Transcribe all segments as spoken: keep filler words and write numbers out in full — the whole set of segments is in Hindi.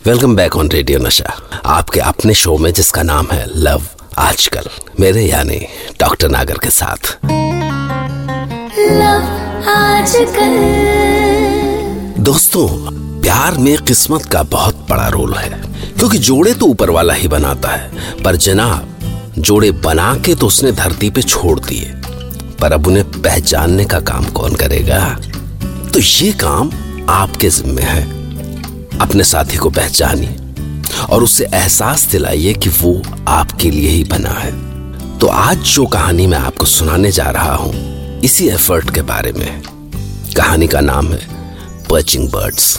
वेलकम बैक ऑन रेडियो नशा, आपके अपने शो में जिसका नाम है लव आजकल, मेरे यानी डॉक्टर नागर के साथ। लव आजकल। दोस्तों, प्यार में किस्मत का बहुत बड़ा रोल है, क्योंकि जोड़े तो ऊपर वाला ही बनाता है, पर जनाब जोड़े बना के तो उसने धरती पे छोड़ दिए, पर अब उन्हें पहचानने का काम कौन करेगा? तो ये काम आपके जिम्मे है। अपने साथी को पहचानिए और उसे एहसास दिलाइए कि वो आपके लिए ही बना है। तो आज जो कहानी मैं आपको सुनाने जा रहा हूं, इसी एफर्ट के बारे में। कहानी का नाम है पर्चिंग बर्ड्स।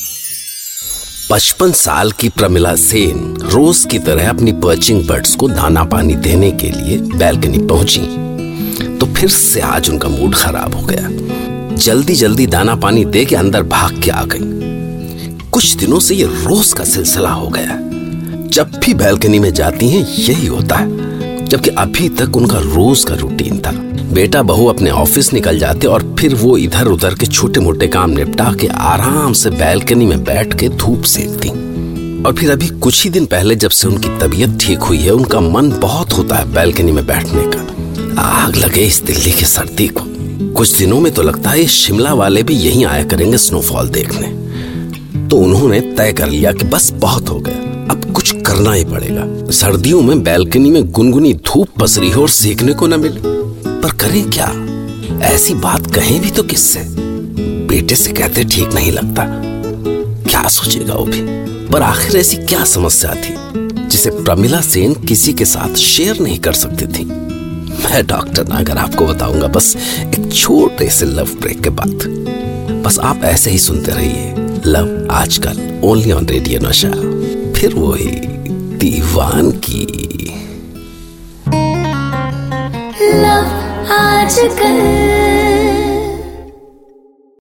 पचपन साल की प्रमिला सेन रोज की तरह अपनी पर्चिंग बर्ड्स को दाना पानी देने के लिए बैल्कनी पहुंची, तो फिर से आज उनका मूड खराब हो गया। जल्दी जल्दी दाना पानी दे के अंदर भाग के आ गई। कुछ दिनों से ये रोज का सिलसिला हो गया। जब भी बैल्कनी में जाती हैं यही होता है, जबकि अभी तक उनका रोज का रूटीन था। बेटा बहू अपने ऑफिस निकल जाते और फिर वो इधर उधर के छोटे मोटे काम निपटा के आराम से बैल्कनी में बैठ के धूप सेकती। और फिर अभी कुछ ही दिन पहले जब से उनकी तबीयत ठीक हुई है, उनका मन बहुत होता है बैल्कनी में बैठने का। आग लगे इस दिल्ली की सर्दी को। कुछ दिनों में तो लगता है शिमला वाले भी यहीं आया करेंगे स्नोफॉल देखने। तो उन्होंने तय कर लिया कि बस बहुत हो गया, अब कुछ करना ही पड़ेगा। सर्दियों में बैल्कनी में गुनगुनी धूप पसरी हो और सेकने को न मिले, पर करें क्या? ऐसी बात कहें भी तो किससे? बेटे से कहते ठीक नहीं लगता, क्या सोचेगा वो भी। पर आखिर ऐसी क्या समस्या थी जिसे प्रमिला सेन किसी के साथ शेयर नहीं कर सकती थी? मैं डॉक्टर नागर आपको बताऊंगा, बस एक छोटे से लव ब्रेक के बाद। बस आप ऐसे ही सुनते रहिए लव आजकल, ओनली ऑन रेडियो नशा। फिर वही दीवान की लव आजकल।